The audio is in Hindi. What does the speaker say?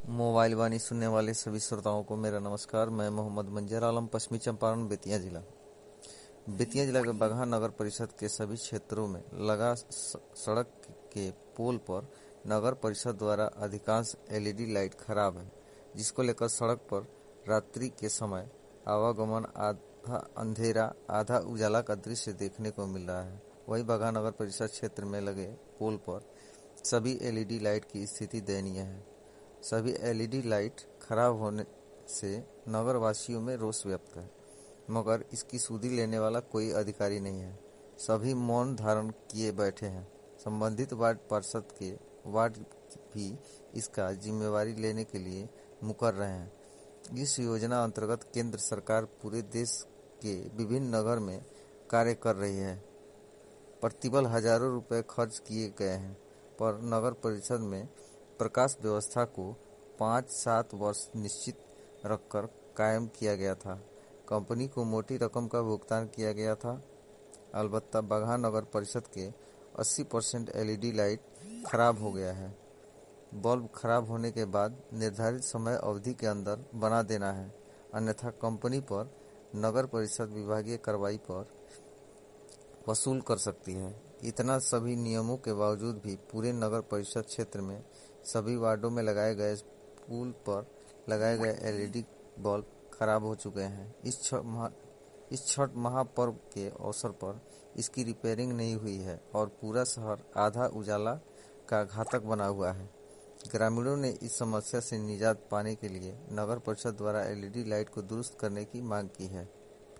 मोबाइल वाणी सुनने वाले सभी श्रोताओं को मेरा नमस्कार। मैं मोहम्मद मंजर आलम, पश्चिमी चंपारण, बेतिया जिला। बेतिया जिला के बगहा नगर परिषद के सभी क्षेत्रों में लगा सड़क के पोल पर नगर परिषद द्वारा अधिकांश एलईडी लाइट खराब है, जिसको लेकर सड़क पर रात्रि के समय आवागमन आधा अंधेरा आधा उजाला का दृश्य देखने को मिल रहा है। वहीं बगहा नगर परिषद क्षेत्र में लगे पोल पर सभी एलईडी लाइट की स्थिति दयनीय है। सभी एलईडी लाइट खराब होने से नगर वासियों में रोष व्यक्त है, मगर इसकी सुधि लेने वाला कोई अधिकारी नहीं है। सभी मौन धारण किए बैठे हैं। संबंधित वार्ड पार्षद के वार्ड भी इसका जिम्मेवारी लेने के लिए मुकर रहे हैं। इस योजना अंतर्गत केंद्र सरकार पूरे देश के विभिन्न नगर में कार्य कर रही है। प्रतिबल हजारों रुपए खर्च किए गए हैं, पर नगर परिषद में प्रकाश व्यवस्था को 5-7 वर्ष निश्चित रखकर कायम किया गया था। कंपनी को मोटी रकम का भुगतान किया गया था। अलबत्ता बगहा नगर परिषद के 80% एलईडी लाइट खराब हो गया है। बल्ब खराब होने के बाद निर्धारित समय अवधि के अंदर बना देना है, अन्यथा कंपनी पर नगर परिषद विभागीय कार्रवाई पर वसूल कर सकती है। इतना सभी नियमों के बावजूद भी पूरे नगर परिषद क्षेत्र में सभी वार्डों में लगाए गए पुल पर लगाए गए एलईडी बल्ब खराब हो चुके हैं। इस छठ महापर्व के अवसर पर इसकी रिपेयरिंग नहीं हुई है और पूरा शहर आधा उजाला का घातक बना हुआ है। ग्रामीणों ने इस समस्या से निजात पाने के लिए नगर परिषद द्वारा एलईडी लाइट को दुरुस्त करने की मांग की है।